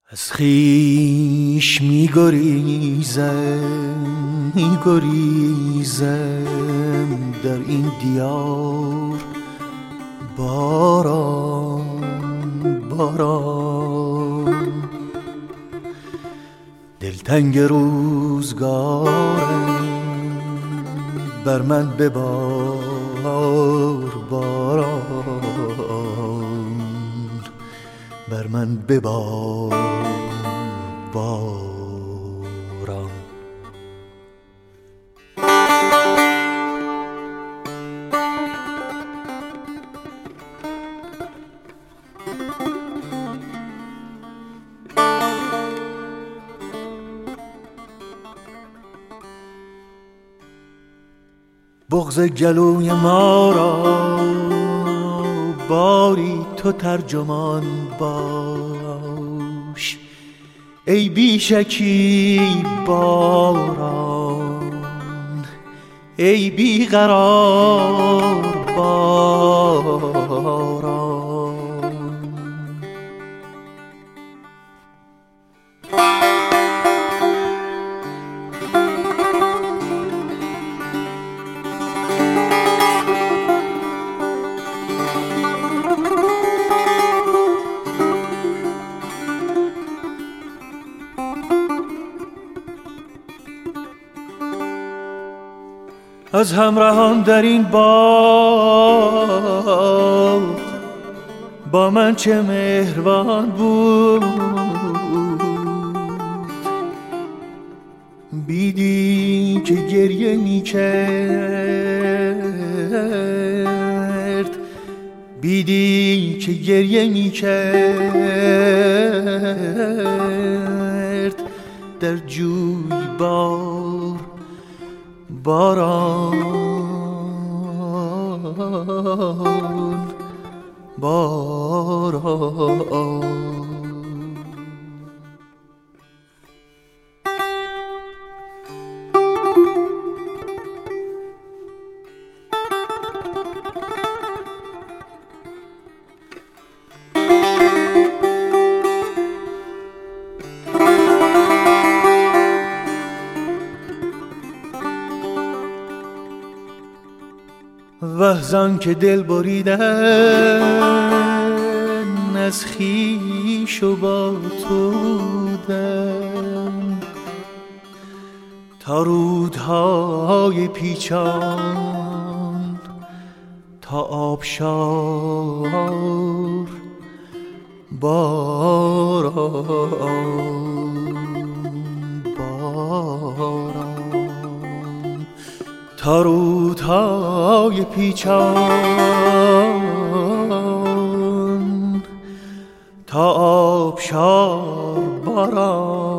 از خویش میگریزم در این دیار باران دلتنگ روزگارم بر من ببار باران بر من ببار باران. بغض گلوی ما را باری تو ترجمان باش ای بیشکی باران ای بیقرار باران. از همراهان در این باغ با من چه مهربان بود بیدی که گریه می کرد بیدی که گریه می کرد در جویبار باران باران. وحزان که دل بریدن از خویش و با تو بودم تا رودهای پیچان تا آبشار باران باران تا رودهای پیچان تا آبشار باران.